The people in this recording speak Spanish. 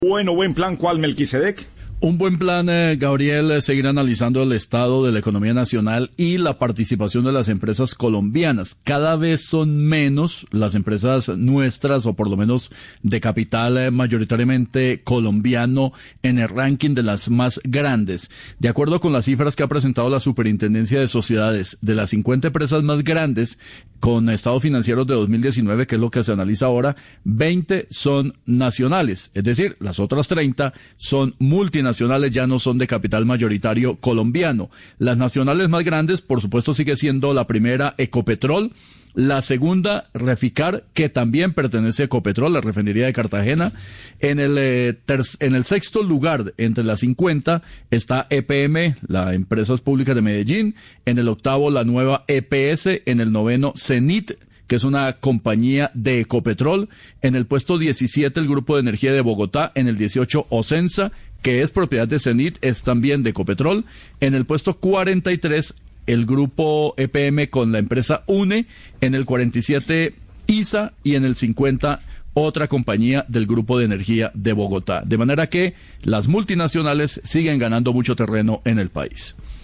Bueno, buen plan, ¿cuál, Melquisedec? Un buen plan, Gabriel, es seguir analizando el estado de la economía nacional y la participación de las empresas colombianas. Cada vez son menos las empresas nuestras, o por lo menos de capital mayoritariamente colombiano, en el ranking de las más grandes. De acuerdo con las cifras que ha presentado la Superintendencia de Sociedades, de las 50 empresas más grandes con estados financieros de 2019, que es lo que se analiza ahora, 20 son nacionales, es decir, las otras 30 son multinacionales, ya no son de capital mayoritario colombiano. Las nacionales más grandes, por supuesto, sigue siendo la primera Ecopetrol, la segunda Reficar, que también pertenece a Ecopetrol, la refinería de Cartagena. En el sexto lugar, entre las 50, está EPM, la Empresas Públicas de Medellín. En el octavo, la nueva EPS. En el noveno, Cenit, que es una compañía de Ecopetrol. En el puesto 17, el Grupo de Energía de Bogotá. En el 18, Ocensa, que es propiedad de Cenit, es también de Ecopetrol. En el puesto 43, el grupo EPM con la empresa UNE. En el 47, ISA, y en el 50, otra compañía del Grupo de Energía de Bogotá. De manera que las multinacionales siguen ganando mucho terreno en el país.